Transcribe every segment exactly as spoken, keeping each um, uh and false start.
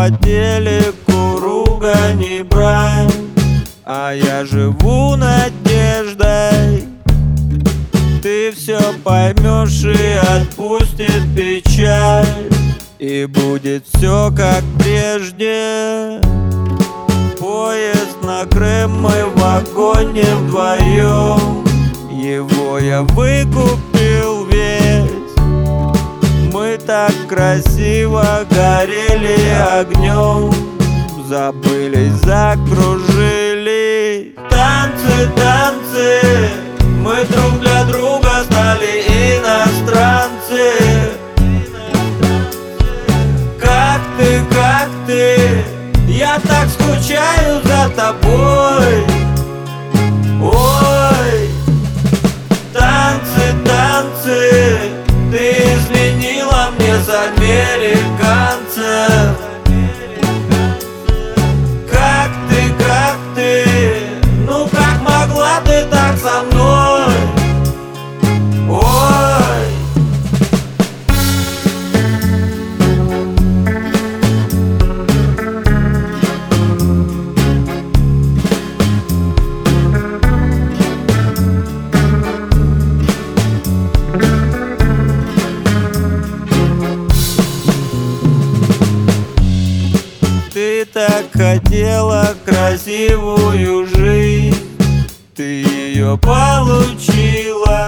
по телеку ругань и брань, а я живу надеждой. Ты все поймешь и отпустит печаль, и будет все как прежде. Поезд на Крым, мы в вагоне вдвоем. Его я выкупил весь. Мы так красиво горели огнем, забылись, закружились. Танцы, танцы, мы друг для друга стали иностранцы. Как ты, как ты, я так скучаю за тобой. Ой, танцы, танцы, ты изменила мне с американцем. Как ты, как ты, ну как могла ты так со мной? Ой. Ты так хотела красивую жизнь, ты ее получила.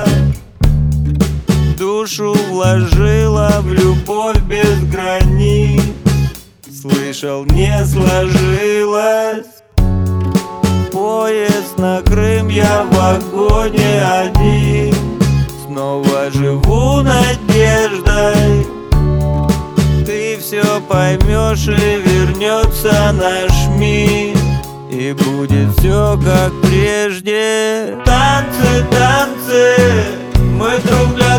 Душу вложила в любовь без границ. Слышал, не сложилось. Поезд на Крым, я в вагоне один. Снова живу надеждой. Ты все поймешь и вернется наш мир, и будет все как прежде. Танцы, танцы, мы друг для